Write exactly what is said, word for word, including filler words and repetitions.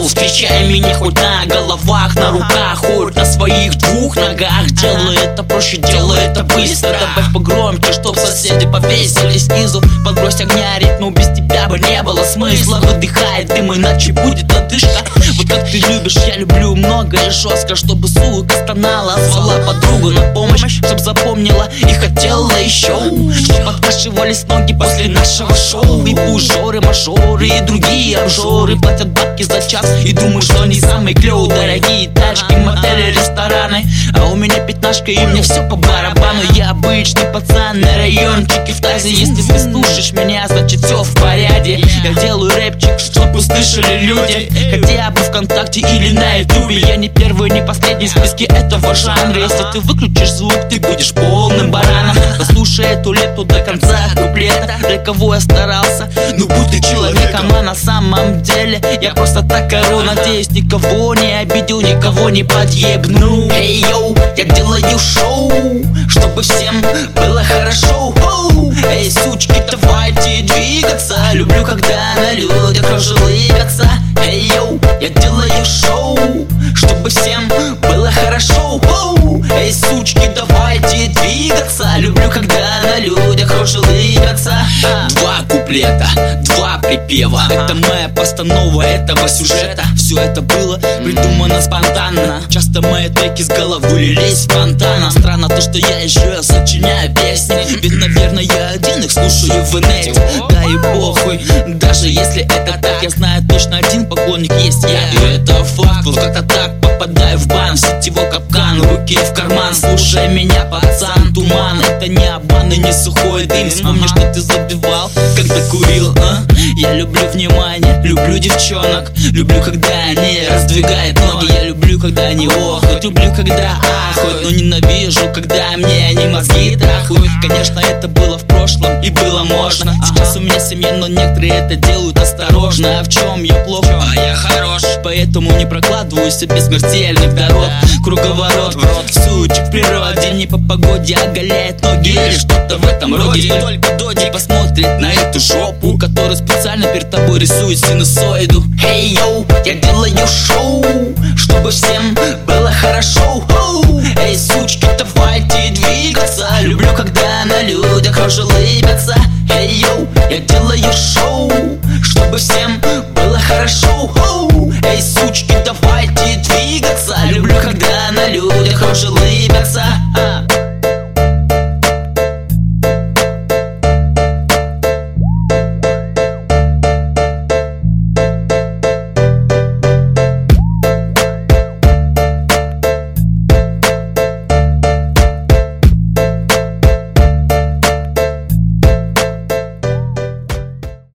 Встречай меня хоть на головах, на руках, хоть на своих двух ногах. Делай это проще, делай это быстро. Добавь погромче, чтоб соседи повесили снизу. Подбрось огня ритму, без тебя бы не было смысла. Выдыхай дым, иначе будет одышка. Вот как ты любишь, я люблю много и жестко. Чтобы сука стонала, звала подругу на помощь, чтоб запомнила и хотела еще. Чтоб подкашивались ноги после нашего шоу. И пужоры, мажоры и другие обжоры платят бабки за час и думаю, что они самые клёвые. Дорогие тачки, мотели, рестораны, а у меня пятнашка и мне все по барабану. Я обычный пацан на райончике в Тазе. Если ты слушаешь меня, значит все в порядке. Я делаю рэпчик, чтоб услышали люди, хотя бы ВКонтакте или на Ютубе. Я не первый, не последний в списке этого жанра. Если ты выключишь звук, ты будешь полным бараном. Послушай эту лету до конца куплета. Для кого я старался? Ну будь ты человеком, а на самом деле я просто так ору. Надеюсь, никого не обидел, никого не подъебну. Эй, йоу, я делаю шоу, чтобы всем было хорошо. Оу, эй, сучки, давайте двигаться. Люблю, когда на людях разжалыгаться. Эй, йоу, я делаю шоу, чтобы всем было хорошо. Оу, эй, сучки, давайте двигаться. Люблю, когда на людях разжалыгаться. Два куплета, два припева. Это моя постанова этого сюжета. Все это было придумано спонтанно. Часто мои треки с головы лились спонтанно. Странно то, что я еще сочиняю песни, ведь, наверное, я один их слушаю в инете. Да и похуй, даже если это так, я знаю точно один поклонник есть я. И это факт, вот как-то так попадаю в бан, в сетевой капкан, руки в карман. Слушай меня, пацан, туман, это не обман и не сухой дым. Вспомни, что ты забивал, когда курил, а? Я люблю внимание, люблю девчонок, люблю, когда они раздвигают ноги. Я люблю, когда они охают, люблю, когда ахают, но ненавижу, когда мне они мозги трахают. Конечно, это было в прошлом и было можно. Сейчас у меня семья, но некоторые это делают осторожно. А в чем я плох? А я хорош. Поэтому не прокладываю себе смертельных дорог. Круговорот в рот, сучек в природе, не по погоде оголяет ноги или что-то в этом роде. Только Доди посмотрит на эту жопу, которая специально перед тобой рисует синусоиду. Эй, йоу, я делаю шоу, чтобы всем было хорошо. Эй, сучки,